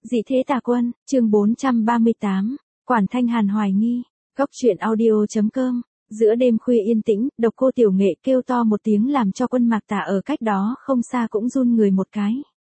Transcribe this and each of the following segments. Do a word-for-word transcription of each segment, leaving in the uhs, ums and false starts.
Dị thế tà quân, chương bốn trăm ba mươi tám, Quản Thanh Hàn hoài nghi, góc truyện audio.com, giữa đêm khuya yên tĩnh, Độc Cô Tiểu Nghệ kêu to một tiếng làm cho Quân Mạc Tà ở cách đó không xa cũng run người một cái.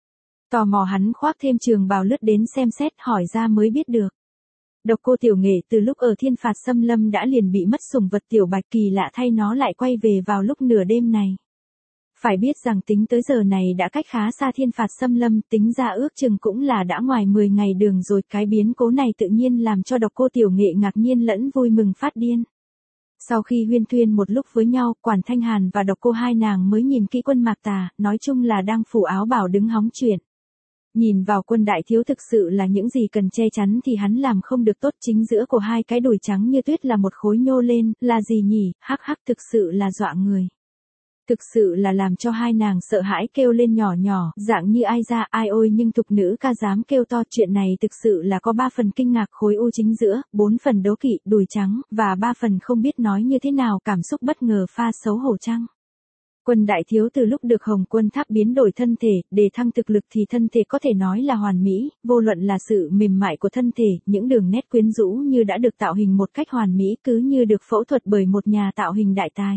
Tò mò hắn khoác thêm trường bào lướt đến xem xét hỏi ra mới biết được. Độc Cô Tiểu Nghệ từ lúc ở Thiên Phạt Xâm Lâm đã liền bị mất sủng vật Tiểu Bạch, kỳ lạ thay nó lại quay về vào lúc nửa đêm này. Phải biết rằng tính tới giờ này đã cách khá xa Thiên Phạt Xâm Lâm, tính ra ước chừng cũng là đã ngoài mười ngày đường rồi. Cái biến cố này tự nhiên làm cho Độc Cô Tiểu Nghệ ngạc nhiên lẫn vui mừng phát điên. Sau khi huyên thuyên một lúc với nhau, Quản Thanh Hàn và Độc Cô hai nàng mới nhìn kỹ Quân Mạc Tà, nói chung là đang phủ áo bào đứng hóng chuyện. Nhìn vào Quân đại thiếu thực sự là những gì cần che chắn thì hắn làm không được tốt, chính giữa của hai cái đùi trắng như tuyết là một khối nhô lên, là gì nhỉ, hắc hắc, thực sự là dọa người. Thực sự là làm cho hai nàng sợ hãi kêu lên nhỏ nhỏ, dạng như ai ra ai ôi, nhưng thục nữ ca dám kêu to. Chuyện này thực sự là có ba phần kinh ngạc, khối u chính giữa, bốn phần đố kỵ, đùi trắng, và ba phần không biết nói như thế nào, cảm xúc bất ngờ pha xấu hổ chăng. Quân đại thiếu từ lúc được Hồng Quân Tháp biến đổi thân thể, để thăng thực lực thì thân thể có thể nói là hoàn mỹ, vô luận là sự mềm mại của thân thể, những đường nét quyến rũ như đã được tạo hình một cách hoàn mỹ, cứ như được phẫu thuật bởi một nhà tạo hình đại tài.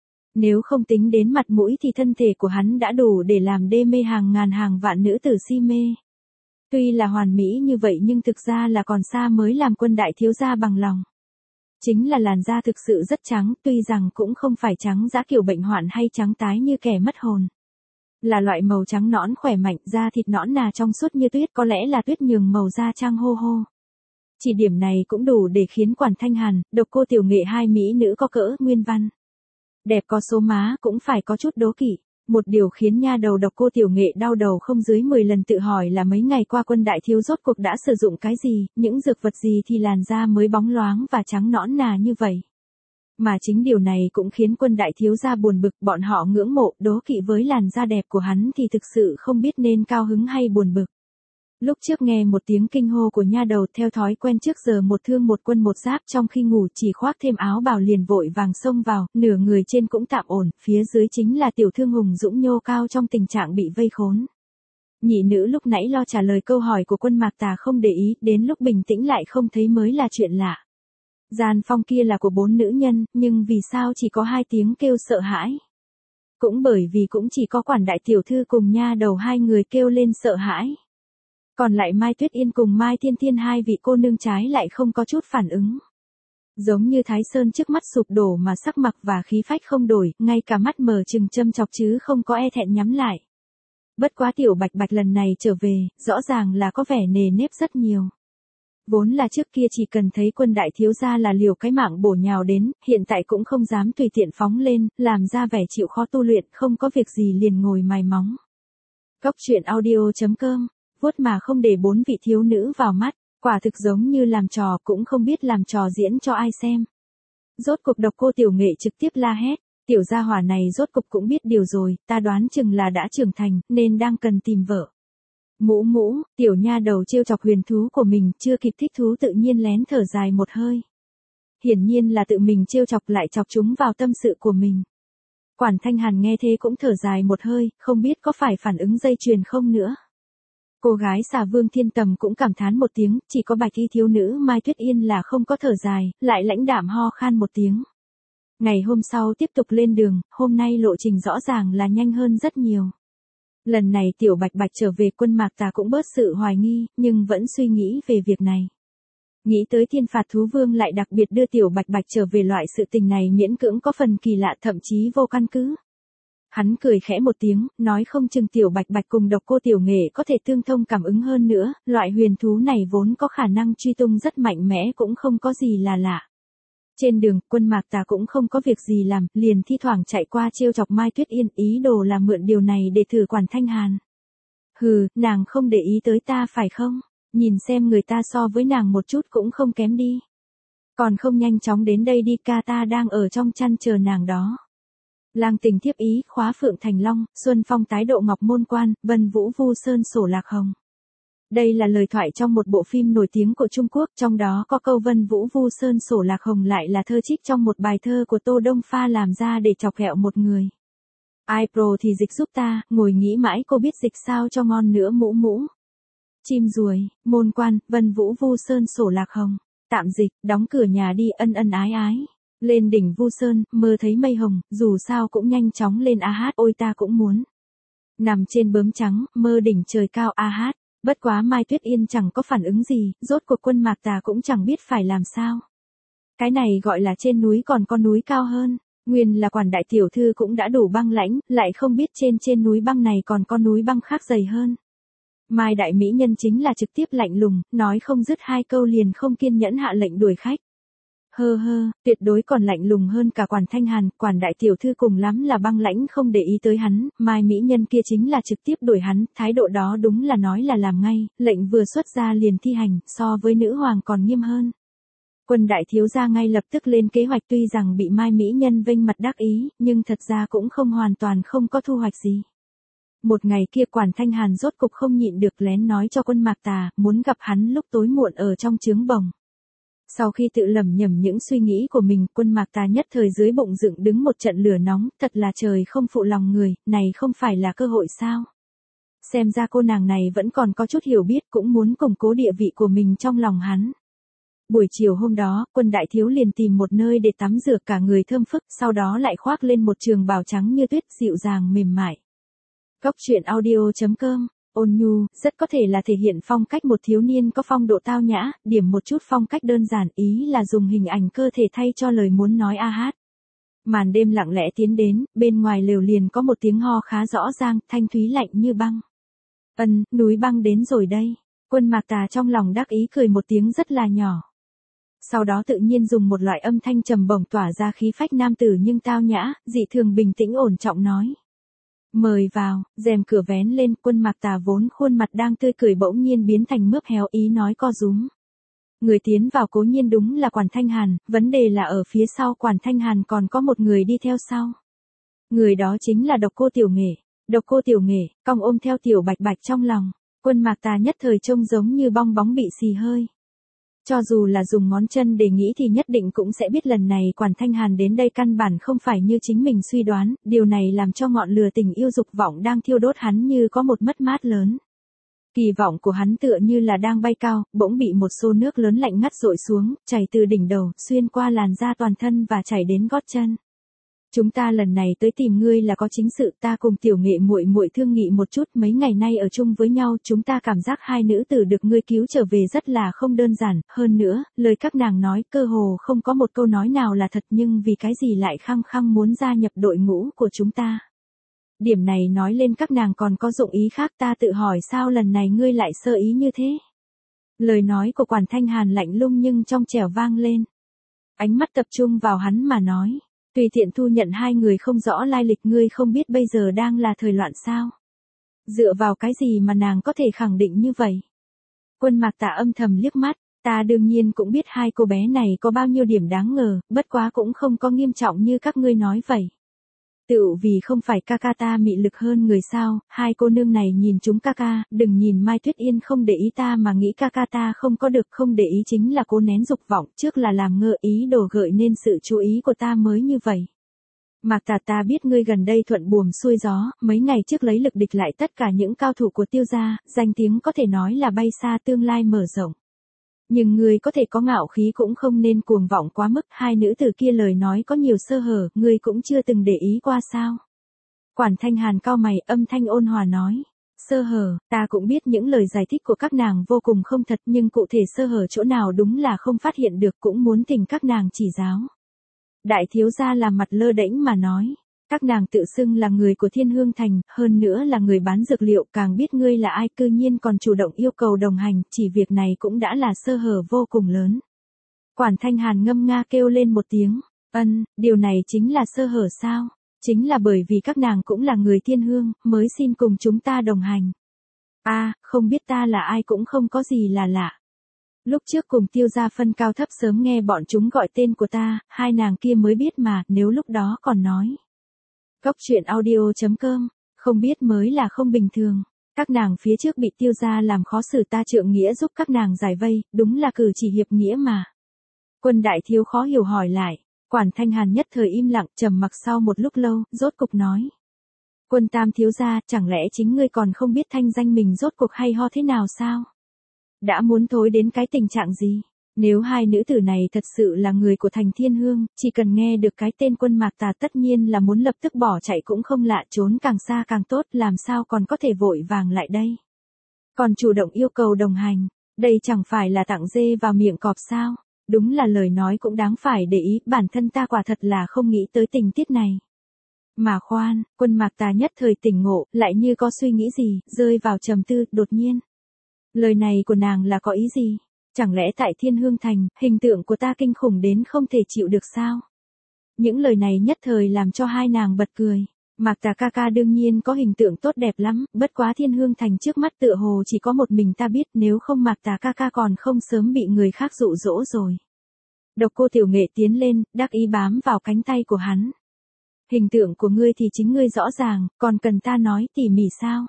Nếu không tính đến mặt mũi thì thân thể của hắn đã đủ để làm đê mê hàng ngàn hàng vạn nữ tử si mê. Tuy là hoàn mỹ như vậy nhưng thực ra là còn xa mới làm Quân đại thiếu gia bằng lòng. Chính là làn da thực sự rất trắng, tuy rằng cũng không phải trắng dã kiểu bệnh hoạn hay trắng tái như kẻ mất hồn. Là loại màu trắng nõn khỏe mạnh, da thịt nõn nà trong suốt như tuyết, có lẽ là tuyết nhường màu da trăng hô hô. Chỉ điểm này cũng đủ để khiến Quản Thanh Hàn, Độc Cô Tiểu Nghệ hai mỹ nữ có cỡ nguyên văn. Đẹp có số má cũng phải có chút đố kỵ. Một điều khiến nha đầu Độc Cô Tiểu Nghệ đau đầu không dưới mười lần tự hỏi là mấy ngày qua Quân đại thiếu rốt cuộc đã sử dụng cái gì, những dược vật gì thì làn da mới bóng loáng và trắng nõn nà như vậy. Mà chính điều này cũng khiến Quân đại thiếu gia buồn bực, bọn họ ngưỡng mộ, đố kỵ với làn da đẹp của hắn thì thực sự không biết nên cao hứng hay buồn bực. Lúc trước nghe một tiếng kinh hô của nha đầu, theo thói quen trước giờ một thương một quân một giáp, trong khi ngủ chỉ khoác thêm áo bào liền vội vàng xông vào, nửa người trên cũng tạm ổn, phía dưới chính là tiểu thương hùng dũng nhô cao trong tình trạng bị vây khốn. Nhị nữ lúc nãy lo trả lời câu hỏi của Quân Mạc Tà không để ý, đến lúc bình tĩnh lại không thấy mới là chuyện lạ. Gian phòng kia là của bốn nữ nhân, nhưng vì sao chỉ có hai tiếng kêu sợ hãi? Cũng bởi vì cũng chỉ có Quản đại tiểu thư cùng nha đầu hai người kêu lên sợ hãi. Còn lại Mai Tuyết Yên cùng Mai Thiên Thiên hai vị cô nương trái lại không có chút phản ứng. Giống như Thái Sơn trước mắt sụp đổ mà sắc mặt và khí phách không đổi, ngay cả mắt mở trừng châm chọc chứ không có e thẹn nhắm lại. Bất quá Tiểu Bạch Bạch lần này trở về, rõ ràng là có vẻ nề nếp rất nhiều. Vốn là trước kia chỉ cần thấy Quân đại thiếu gia là liều cái mạng bổ nhào đến, hiện tại cũng không dám tùy tiện phóng lên, làm ra vẻ chịu khó tu luyện, không có việc gì liền ngồi mài móng. Góc truyện audio.com, vuốt mà không để bốn vị thiếu nữ vào mắt, quả thực giống như làm trò, cũng không biết làm trò diễn cho ai xem. Rốt cục Độc Cô Tiểu Nghệ trực tiếp la hét, tiểu gia hỏa này rốt cục cũng biết điều rồi, ta đoán chừng là đã trưởng thành, nên đang cần tìm vợ. Mũ mũ, tiểu nha đầu trêu chọc huyền thú của mình, chưa kịp thích thú tự nhiên lén thở dài một hơi. Hiển nhiên là tự mình trêu chọc lại chọc chúng vào tâm sự của mình. Quản Thanh Hàn nghe thế cũng thở dài một hơi, không biết có phải phản ứng dây chuyền không nữa. Cô gái Xà Vương Thiên Tầm cũng cảm thán một tiếng, chỉ có Bạch y thiếu nữ Mai Tuyết Yên là không có thở dài, lại lãnh đạm ho khan một tiếng. Ngày hôm sau tiếp tục lên đường, hôm nay lộ trình rõ ràng là nhanh hơn rất nhiều. Lần này Tiểu Bạch Bạch trở về, Quân Mạc Tà cũng bớt sự hoài nghi, nhưng vẫn suy nghĩ về việc này. Nghĩ tới Thiên Phạt Thú Vương lại đặc biệt đưa Tiểu Bạch Bạch trở về, loại sự tình này miễn cưỡng có phần kỳ lạ, thậm chí vô căn cứ. Hắn cười khẽ một tiếng, nói không chừng Tiểu Bạch Bạch cùng Độc Cô Tiểu Nghệ có thể tương thông cảm ứng hơn nữa, loại huyền thú này vốn có khả năng truy tung rất mạnh mẽ, cũng không có gì là lạ. Trên đường, Quân Mạc Tà cũng không có việc gì làm, liền thi thoảng chạy qua trêu chọc Mai Tuyết Yên, ý đồ là mượn điều này để thử Quản Thanh Hàn. Hừ, nàng không để ý tới ta phải không? Nhìn xem người ta so với nàng một chút cũng không kém đi. Còn không nhanh chóng đến đây đi, ca ta đang ở trong chăn chờ nàng đó. Lang tình thiếp ý, khóa phượng thành long, xuân phong tái độ ngọc môn quan, vân vũ vu sơn sổ lạc hồng. Đây là lời thoại trong một bộ phim nổi tiếng của Trung Quốc, trong đó có câu vân vũ vu sơn sổ lạc hồng lại là thơ trích trong một bài thơ của Tô Đông Pha làm ra để chọc ghẹo một người. Ai pro thì dịch giúp ta, ngồi nghĩ mãi cô biết dịch sao cho ngon nữa mũ mũ. Chim ruồi, môn quan, vân vũ vu sơn sổ lạc hồng. Tạm dịch, đóng cửa nhà đi ân ân ái ái. Lên đỉnh vu sơn, mơ thấy mây hồng, dù sao cũng nhanh chóng lên a hát, ôi ta cũng muốn. Nằm trên bướm trắng, mơ đỉnh trời cao a hát. Bất quá Mai Tuyết Yên chẳng có phản ứng gì, rốt cuộc Quân Mạc Tà cũng chẳng biết phải làm sao. Cái này gọi là trên núi còn có núi cao hơn. Nguyên là Quản đại tiểu thư cũng đã đủ băng lãnh, lại không biết trên trên núi băng này còn có núi băng khác dày hơn. Mai đại mỹ nhân chính là trực tiếp lạnh lùng, nói không dứt hai câu liền không kiên nhẫn hạ lệnh đuổi khách. Hơ hơ, tuyệt đối còn lạnh lùng hơn cả Quản Thanh Hàn, Quản đại tiểu thư cùng lắm là băng lãnh không để ý tới hắn, Mai mỹ nhân kia chính là trực tiếp đuổi hắn, thái độ đó đúng là nói là làm ngay, lệnh vừa xuất ra liền thi hành, so với nữ hoàng còn nghiêm hơn. Quân đại thiếu gia ngay lập tức lên kế hoạch, tuy rằng bị Mai mỹ nhân vênh mặt đắc ý, nhưng thật ra cũng không hoàn toàn không có thu hoạch gì. Một ngày kia Quản Thanh Hàn rốt cục không nhịn được lén nói cho Quân Mạc Tà, muốn gặp hắn lúc tối muộn ở trong trướng bồng. Sau khi tự lẩm nhẩm những suy nghĩ của mình, Quân Mạc Tà nhất thời dưới bụng dựng đứng một trận lửa nóng, thật là trời không phụ lòng người, này không phải là cơ hội sao? Xem ra cô nàng này vẫn còn có chút hiểu biết, cũng muốn củng cố địa vị của mình trong lòng hắn. Buổi chiều hôm đó, Quân đại thiếu liền tìm một nơi để tắm rửa, cả người thơm phức, sau đó lại khoác lên một trường bào trắng như tuyết, dịu dàng mềm mại. Góc truyện audio chấm com, ôn nhu, rất có thể là thể hiện phong cách một thiếu niên có phong độ tao nhã, điểm một chút phong cách đơn giản, ý là dùng hình ảnh cơ thể thay cho lời muốn nói a hát. Màn đêm lặng lẽ tiến đến, bên ngoài lều liền có một tiếng ho khá rõ ràng, thanh thúy lạnh như băng. Ân, núi băng đến rồi đây. Quân Mạc Tà trong lòng đắc ý cười một tiếng rất là nhỏ. Sau đó tự nhiên dùng một loại âm thanh trầm bổng tỏa ra khí phách nam tử nhưng tao nhã, dị thường bình tĩnh ổn trọng nói. Mời vào, rèm cửa vén lên, Quân Mạc Tà vốn khuôn mặt đang tươi cười bỗng nhiên biến thành mướp héo, ý nói co rúm. Người tiến vào cố nhiên đúng là Quản Thanh Hàn, vấn đề là ở phía sau Quản Thanh Hàn còn có một người đi theo sau. Người đó chính là Độc Cô Tiểu Nghệ. Độc Cô Tiểu Nghệ, cong ôm theo Tiểu Bạch Bạch trong lòng, Quân Mạc Tà nhất thời trông giống như bong bóng bị xì hơi. Cho dù là dùng ngón chân để nghĩ thì nhất định cũng sẽ biết lần này Quản Thanh Hàn đến đây căn bản không phải như chính mình suy đoán, điều này làm cho ngọn lửa tình yêu dục vọng đang thiêu đốt hắn như có một mất mát lớn. Kỳ vọng của hắn tựa như là đang bay cao, bỗng bị một xô nước lớn lạnh ngắt dội xuống, chảy từ đỉnh đầu, xuyên qua làn da toàn thân và chảy đến gót chân. Chúng ta lần này tới tìm ngươi là có chính sự, ta cùng Tiểu Nghệ muội muội thương nghị một chút, mấy ngày nay ở chung với nhau, chúng ta cảm giác hai nữ tử được ngươi cứu trở về rất là không đơn giản, hơn nữa, lời các nàng nói cơ hồ không có một câu nói nào là thật, nhưng vì cái gì lại khăng khăng muốn gia nhập đội ngũ của chúng ta. Điểm này nói lên các nàng còn có dụng ý khác, ta tự hỏi sao lần này ngươi lại sơ ý như thế. Lời nói của Quản Thanh Hàn lạnh lùng nhưng trong trẻo vang lên. Ánh mắt tập trung vào hắn mà nói. Tùy tiện thu nhận hai người không rõ lai lịch, ngươi không biết bây giờ đang là thời loạn sao? Dựa vào cái gì mà nàng có thể khẳng định như vậy? Quân Mạc Tà âm thầm liếc mắt, ta đương nhiên cũng biết hai cô bé này có bao nhiêu điểm đáng ngờ, bất quá cũng không có nghiêm trọng như các ngươi nói vậy. Tự vì không phải ca ca ta mị lực hơn người sao, hai cô nương này nhìn chúng ca ca, đừng nhìn Mai Tuyết Yên không để ý ta mà nghĩ ca ca ta không có được, không để ý chính là cố nén dục vọng, trước là làm ngơ ý đồ gợi nên sự chú ý của ta mới như vậy. Mạc Tà, ta biết ngươi gần đây thuận buồm xuôi gió, mấy ngày trước lấy lực địch lại tất cả những cao thủ của Tiêu gia, danh tiếng có thể nói là bay xa, tương lai mở rộng. Nhưng ngươi có thể có ngạo khí cũng không nên cuồng vọng quá mức, hai nữ tử kia lời nói có nhiều sơ hở, ngươi cũng chưa từng để ý qua sao? Quản Thanh Hàn cau mày, âm thanh ôn hòa nói, sơ hở, ta cũng biết những lời giải thích của các nàng vô cùng không thật, nhưng cụ thể sơ hở chỗ nào đúng là không phát hiện được, cũng muốn thỉnh các nàng chỉ giáo. Đại thiếu gia làm mặt lơ đễnh mà nói. Các nàng tự xưng là người của Thiên Hương Thành, hơn nữa là người bán dược liệu, càng biết ngươi là ai, cư nhiên còn chủ động yêu cầu đồng hành, chỉ việc này cũng đã là sơ hở vô cùng lớn. Quản Thanh Hàn ngâm nga kêu lên một tiếng, ân, điều này chính là sơ hở sao? Chính là bởi vì các nàng cũng là người Thiên Hương, mới xin cùng chúng ta đồng hành. A, à, không biết ta là ai cũng không có gì là lạ. Lúc trước cùng Tiêu gia phân cao thấp sớm nghe bọn chúng gọi tên của ta, hai nàng kia mới biết mà, nếu lúc đó còn nói. Góc truyện audio chấm com, không biết mới là không bình thường. Các nàng phía trước bị Tiêu gia làm khó xử, ta trượng nghĩa giúp các nàng giải vây, đúng là cử chỉ hiệp nghĩa mà. Quân đại thiếu khó hiểu hỏi lại, Quản Thanh Hàn nhất thời im lặng, trầm mặc sau một lúc lâu, rốt cục nói. Quân tam thiếu gia, chẳng lẽ chính ngươi còn không biết thanh danh mình rốt cuộc hay ho thế nào sao? đã muốn thối đến cái tình trạng gì? Nếu hai nữ tử này thật sự là người của thành Thiên Hương, chỉ cần nghe được cái tên Quân Mạc Tà tất nhiên là muốn lập tức bỏ chạy cũng không lạ, trốn càng xa càng tốt, làm sao còn có thể vội vàng lại đây. Còn chủ động yêu cầu đồng hành, đây chẳng phải là tặng dê vào miệng cọp sao? Đúng là lời nói cũng đáng phải để ý, bản thân ta quả thật là không nghĩ tới tình tiết này. Mà khoan, Quân Mạc Tà nhất thời tỉnh ngộ, lại như có suy nghĩ gì, rơi vào trầm tư, đột nhiên. Lời này của nàng là có ý gì? Chẳng lẽ tại Thiên Hương Thành, hình tượng của ta kinh khủng đến không thể chịu được sao? Những lời này nhất thời làm cho hai nàng bật cười. Mạc Tà ca ca đương nhiên có hình tượng tốt đẹp lắm, bất quá Thiên Hương Thành trước mắt tựa hồ chỉ có một mình ta biết, nếu không Mạc Tà ca ca còn không sớm bị người khác dụ dỗ rồi. Độc Cô Tiểu Nghệ tiến lên, đắc ý bám vào cánh tay của hắn. Hình tượng của ngươi thì chính ngươi rõ ràng, còn cần ta nói tỉ mỉ sao?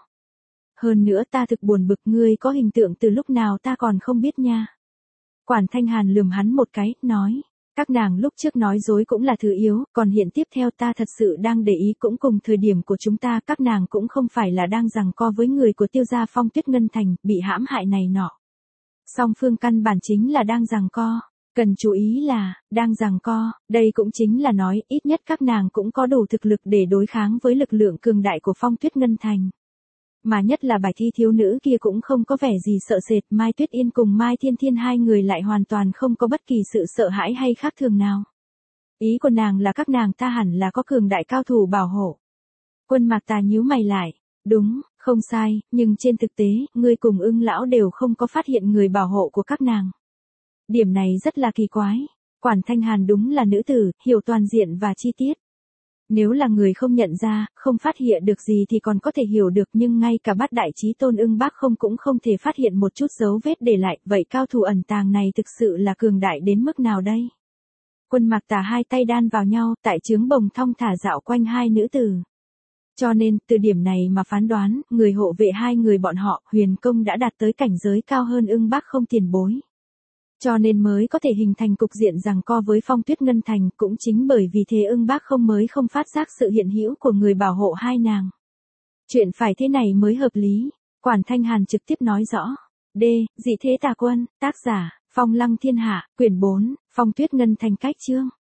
Hơn nữa ta thực buồn bực, ngươi có hình tượng từ lúc nào ta còn không biết nha. Quản Thanh Hàn lườm hắn một cái, nói. Các nàng lúc trước nói dối cũng là thứ yếu, còn hiện tiếp theo ta thật sự đang để ý cũng cùng thời điểm của chúng ta, các nàng cũng không phải là đang giằng co với người của Tiêu gia Phong Tuyết Ngân Thành, bị hãm hại này nọ. Song phương căn bản chính là đang giằng co, cần chú ý là, đang giằng co, đây cũng chính là nói, ít nhất các nàng cũng có đủ thực lực để đối kháng với lực lượng cường đại của Phong Tuyết Ngân Thành. Mà nhất là bài thi thiếu nữ kia cũng không có vẻ gì sợ sệt, Mai Tuyết Yên cùng Mai Thiên Thiên hai người lại hoàn toàn không có bất kỳ sự sợ hãi hay khác thường nào. Ý của nàng là các nàng ta hẳn là có cường đại cao thủ bảo hộ. Quân Mạc Tà nhíu mày lại, đúng, không sai, nhưng trên thực tế, ngươi cùng Ưng lão đều không có phát hiện người bảo hộ của các nàng. Điểm này rất là kỳ quái, Quản Thanh Hàn đúng là nữ tử, hiểu toàn diện và chi tiết. Nếu là người không nhận ra, không phát hiện được gì thì còn có thể hiểu được, nhưng ngay cả bát đại chí tôn Ưng Bác không cũng không thể phát hiện một chút dấu vết để lại, vậy cao thủ ẩn tàng này thực sự là cường đại đến mức nào đây? Quân Mạc Tà hai tay đan vào nhau, tại trướng bồng thong thả dạo quanh hai nữ tử. Cho nên, từ điểm này mà phán đoán, người hộ vệ hai người bọn họ, huyền công đã đạt tới cảnh giới cao hơn Ưng Bác không tiền bối. Cho nên mới có thể hình thành cục diện giằng co với Phong Tuyết Ngân Thành, cũng chính bởi vì thế Ưng Bác không mới không phát giác sự hiện hữu của người bảo hộ hai nàng. Chuyện phải thế này mới hợp lý, Quản Thanh Hàn trực tiếp nói rõ. D. Dị thế tà quân, tác giả, Phong Lăng Thiên Hạ, quyển bốn, Phong Tuyết Ngân Thành cách chương.